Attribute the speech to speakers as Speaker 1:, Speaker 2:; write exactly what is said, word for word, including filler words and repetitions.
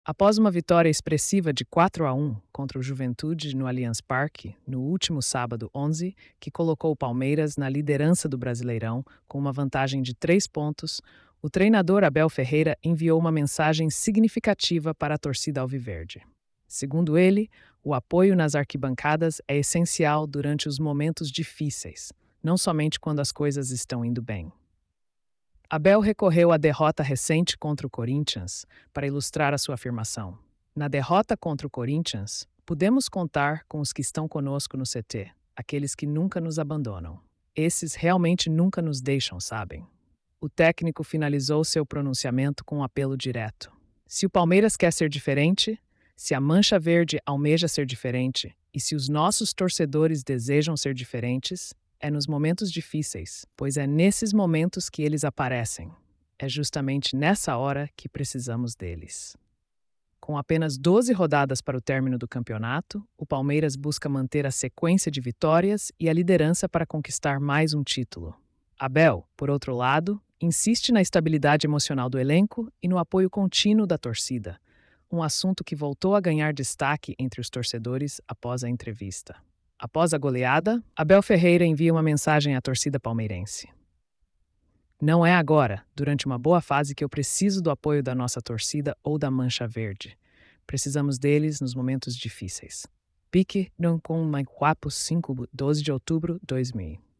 Speaker 1: Após uma vitória expressiva de quatro a um contra o Juventude no Allianz Parque, no último sábado onze, que colocou o Palmeiras na liderança do Brasileirão com uma vantagem de três pontos, o treinador Abel Ferreira enviou uma mensagem significativa para a torcida alviverde. Segundo ele, o apoio nas arquibancadas é essencial durante os momentos difíceis, não somente quando as coisas estão indo bem. Abel recorreu à derrota recente contra o Corinthians para ilustrar a sua afirmação. Na derrota contra o Corinthians, podemos contar com os que estão conosco no C T, aqueles que nunca nos abandonam. Esses realmente nunca nos deixam, sabem? O técnico finalizou seu pronunciamento com um apelo direto. Se o Palmeiras quer ser diferente, se a Mancha Verde almeja ser diferente e se os nossos torcedores desejam ser diferentes, é nos momentos difíceis, pois é nesses momentos que eles aparecem. É justamente nessa hora que precisamos deles. Com apenas doze rodadas para o término do campeonato, o Palmeiras busca manter a sequência de vitórias e a liderança para conquistar mais um título. Abel, por outro lado, insiste na estabilidade emocional do elenco e no apoio contínuo da torcida, um assunto que voltou a ganhar destaque entre os torcedores após a entrevista. Após a goleada, Abel Ferreira envia uma mensagem à torcida palmeirense. Não é agora, durante uma boa fase, que eu preciso do apoio da nossa torcida ou da Mancha Verde. Precisamos deles nos momentos difíceis. Pique não com mais quatro, cinco, doze de outubro de dois mil.